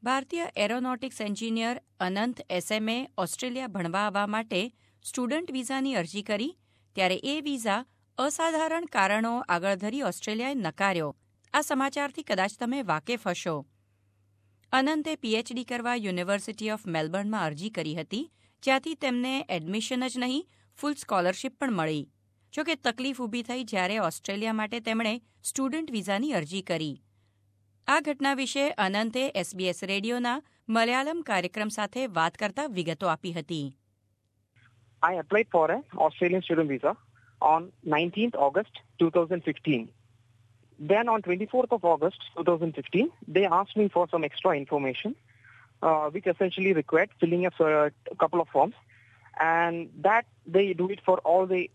ભારતીય aeronautics engineer Anant SMA Australia ભણવા આવવા માટે સ્ટુડન્ટ વિઝાની અરજી કરી ત્યારે એ વિઝા અસાધારણ કારણો આગળ ધરી ઓસ્ટ્રેલિયાએ નકાર્યો. આ સમાચારથી કદાચ તમે વાકેફ હશો. અનંતે પીએચડી કરવા યુનિવર્સિટી ઓફ મેલબર્નમાં અરજી કરી હતી, જ્યાંથી તેમને એડમિશન જ નહીં, ફૂલ સ્કોલરશીપ પણ મળી. જોકે તકલીફ ઊભી થઈ જ્યારે ઓસ્ટ્રેલિયા માટે તેમણે સ્ટુડન્ટ વિઝાની અરજી કરી. આ ઘટના વિશે અનંતે SBS રેડિયોના મલયાલમ કાર્યક્રમ સાથે વાત કરતા વિગતો આપી હતી. I applied for an Australian student visa on 19th August 2015. Then on 24th of August 2015, they asked me for some extra information, which essentially required filling a couple of forms, and that they do it for all the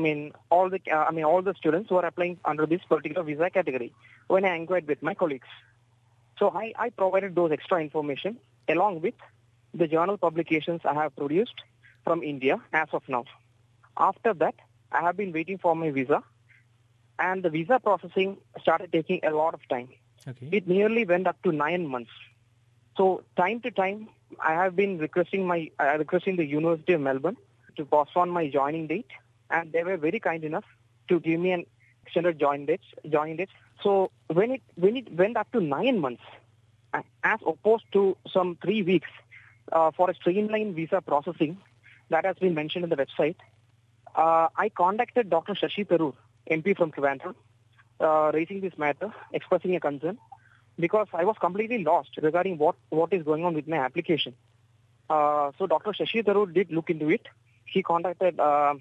students who are applying under this particular visa category. When I inquired with my colleagues, so I provided those extra information along with the journal publications I have produced from India as of now. After that, I have been waiting for my visa, and the visa processing started taking a lot of time. Okay. It nearly went up to 9 months. So time to time, I have been requesting the University of Melbourne to postpone my joining date, and they were very kind enough to give me an extended joining date. So when it went up to 9 months, as opposed to some 3 weeks for a streamlined visa processing that has been mentioned in the website, I contacted Dr. Shashi Tharoor, MP from Trivandrum, raising this matter, expressing a concern, because I was completely lost regarding what is going on with my application. So Dr. Shashi Tharoor did look into it. He contacted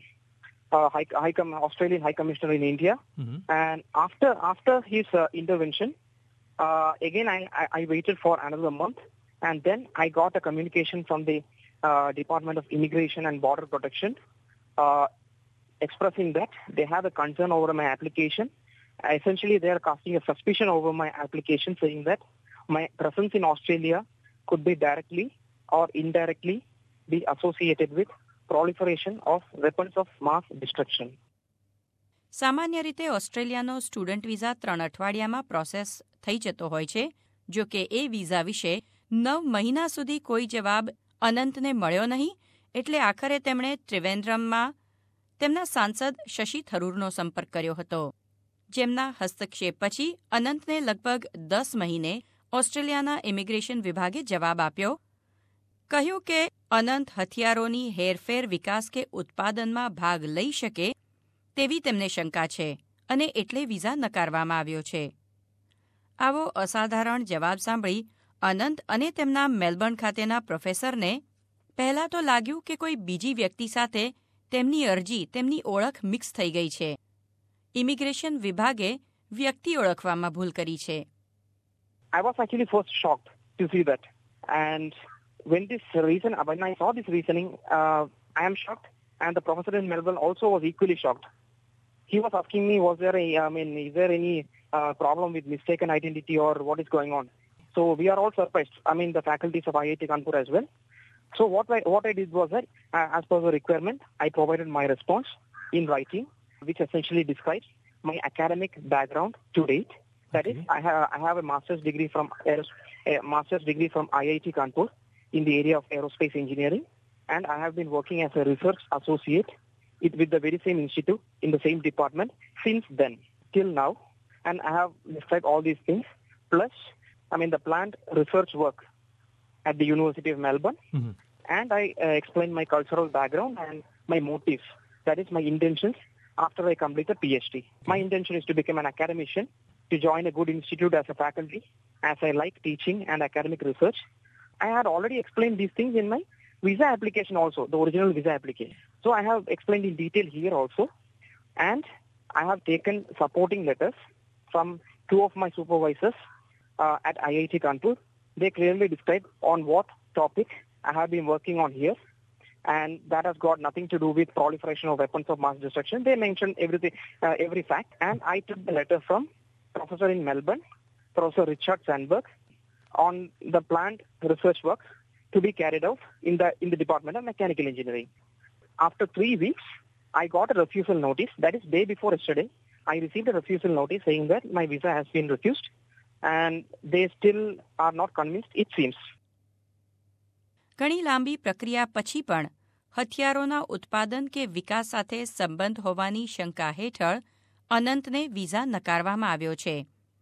Australian High Commissioner in India, and after his intervention, again I waited for another month, and then I got a communication from the Department of Immigration and Border Protection, expressing that they have a concern over my application. Essentially, they are casting a suspicion over my application, saying that my presence in Australia could be directly or indirectly be associated with proliferation of weapons of mass destruction. સામાન્ય રીતે ઓસ્ટ્રેલિયાનો student visa 3 અઠવાડિયામાં process થઈ જતો હોય છે. જો કે એ visa વિશે 9 મહિના સુધી કોઈ જવાબ અનંતને મળ્યો નહીં, એટલે આખરે તેમણે ત્રિવેન્દ્રમમાં તેમના સાંસદ શશી થરૂરનો સંપર્ક કર્યો હતો, જેમના હસ્તક્ષેપ પછી અનંતને લગભગ 10 મહિને ઓસ્ટ્રેલિયાના ઇમિગ્રેશન વિભાગે જવાબ આપ્યો. કહ્યું કે અનંત હથિયારોની હેરફેર, વિકાસ કે ઉત્પાદનમાં ભાગ લઈ શકે તેવી તેમને શંકા છે અને એટલે વિઝા નકારવામાં આવ્યો છે. આવો અસાધારણ જવાબ સાંભળી અનંત અને તેમના મેલબર્ન ખાતેના પ્રોફેસરને પહેલાં તો લાગ્યું કે કોઈ બીજી વ્યક્તિ સાથે તેમની અરજી, તેમની ઓળખ મિક્સ થઈ ગઈ છે. ઇમિગ્રેશન વિભાગે વ્યક્તિ ઓળખવામાં ભૂલ કરી છે. I was actually first shocked to see that, and when I saw this reasoning, I am shocked, and the professor in Melbourne also was equally shocked. He was asking me, is there any problem with mistaken identity or what is going on? So we are all surprised. The faculties of IIT Kanpur as well. So what I did was that, as per the requirement, I provided my response in writing, which essentially describes my academic background to date. That is, I have a master's degree from IIT Kanpur in the area of aerospace engineering, and I have been working as a research associate with the very same institute in the same department since then till now. And I have described all these things, plus the planned research work at the University of Melbourne, and I explained my cultural background and my motives, that is my intentions after I complete a PhD. My intention is to become an academician, to join a good institute as a faculty, as I like teaching and academic research. I had already explained these things in my visa application also, the original visa application. So I have explained in detail here also, and I have taken supporting letters from 2 of my supervisors at IIT Kanpur. They clearly describe on what topic I have been working on here, and that has got nothing to do with proliferation of weapons of mass destruction. They mentioned everything, every fact, and I took the letter from Professor in Melbourne, Professor Richard Sandberg, on the planned research work to be carried out in the Department of Mechanical Engineering. After 3 weeks, I got a refusal notice. That is, day before yesterday, I received a refusal notice saying that my visa has been refused and they still are not convinced, it seems. ઘણી લાંબી પ્રક્રિયા પછી પણ હથિયારોના ઉત્પાદન કે વિકાસ સાથે સંબંધ હોવાની શંકા હેઠળ અનંતને વિઝા નકારવામાં આવ્યો છે.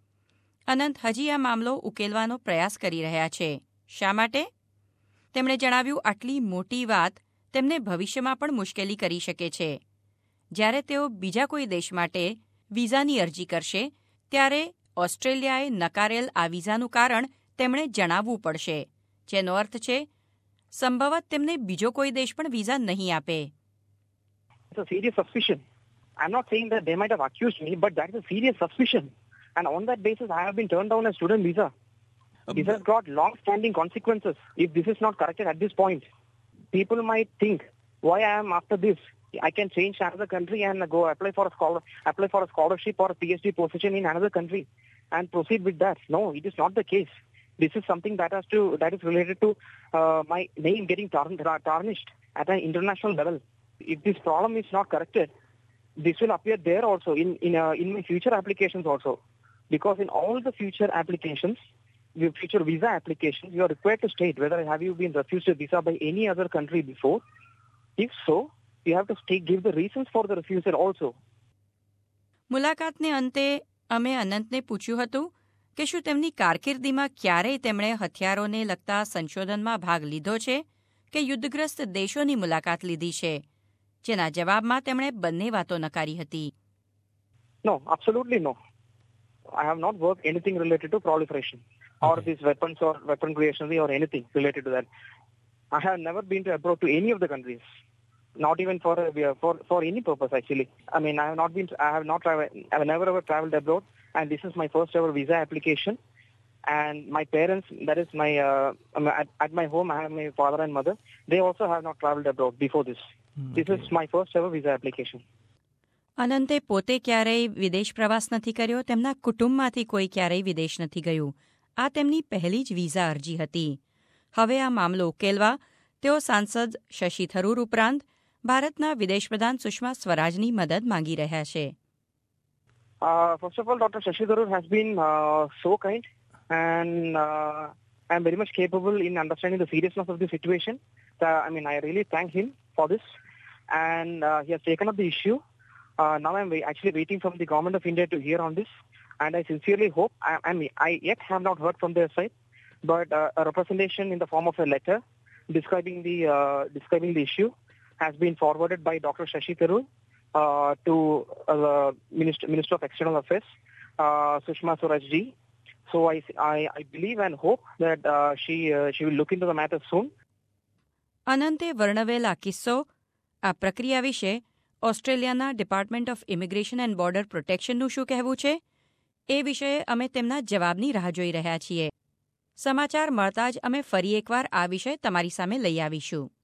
અનંત હજી આ મામલો ઉકેલવાનો પ્રયાસ કરી રહ્યા છે. શા માટે? તેમણે જણાવ્યું, આટલી મોટી વાત તેમને ભવિષ્યમાં પણ મુશ્કેલી કરી શકે છે. જ્યારે તેઓ બીજા કોઈ દેશ માટે વિઝાની અરજી કરશે ત્યારે ઓસ્ટ્રેલિયાએ નકારેલ આ વિઝાનું કારણ તેમણે જણાવવું પડશે, જેનો અર્થ છે સંભવત તેમને બીજો કોઈ દેશ પણ વિઝા નહીં આપે. It's a serious suspicion. I'm not saying that they might have accused me, but that is a serious suspicion. And on that basis, I have been turned down a student visa. This has got long-standing consequences if this is not corrected at this point. People might think, why I am after this? I can change to another country and go apply for a scholarship or a PhD position in another country and proceed with that. No, it is not the case. This is something that is related to my name getting tarnished at an international level. If this problem is not corrected, this will appear there also in my future applications also. Because in all the future applications, your future visa applications, you are required to state whether have you been refused a visa by any other country before. If so, you have to give the reasons for the refusal also. મુલાકાતને અંતે અમે અનંતને પૂછ્યું હતું કે શું તેમની કારકિર્દીમાં ક્યારેય તેમણે હથિયારોને લગતા સંશોધનમાં ભાગ લીધો છે કે યુદ્ધગ્રસ્ત દેશોની મુલાકાત લીધી છે, જેના જવાબમાં તેમણે બંને વાતો નકારી હતી. No, absolutely no. I have not worked anything related to proliferation or these weapons or weapon creation or anything related to that. I have never been to abroad to any of the countries, not even for any purpose actually. I mean, I have never ever traveled abroad, and this is my first ever visa application. And my parents, that is my at my home, I have my father and mother. They also have not traveled abroad before this. This is my first ever visa application. અનંતે પોતે ક્યારેય વિદેશ પ્રવાસ નથી કર્યો, તેમના કુટુંબમાંથી કોઈ ક્યારેય વિદેશ નથી ગયું. આ તેમની પહેલી જ વિઝા અરજી હતી. હવે આ મામલો ઉકેલવા તેઓ સાંસદ શશી થરૂર ઉપરાંત ભારતના વિદેશ પ્રધાન સુષ્મા સ્વરાજની મદદ માંગી રહ્યા છે. First of all, Dr. Shashi Tharoor has been so kind, and I am very much capable in understanding the seriousness of the situation. I really thank him for this, and he has taken up the issue. Now I am actually waiting from the government of India to hear on this, and I sincerely hope, I yet have not heard from their side, but a representation in the form of a letter describing the issue has been forwarded by Dr. Shashi Tharoor to Minister of External Affairs, Sushma Swaraj ji. So I believe and hope that she will look into the matter soon. અનંતે વર્ણવેલ આ કિસ્સો, આ પ્રક્રિયા વિશે ઓસ્ટ્રેલિયાના department of immigration and border પ્રોટેક્શનનું શું કહેવું છે, એ વિષયે અમે તેમના જવાબની રાહ જોઈ રહ્યા છીએ. સમાચાર મળતા જ અમે ફરી એકવાર આ વિષય તમારી સામે લઈ આવીશું.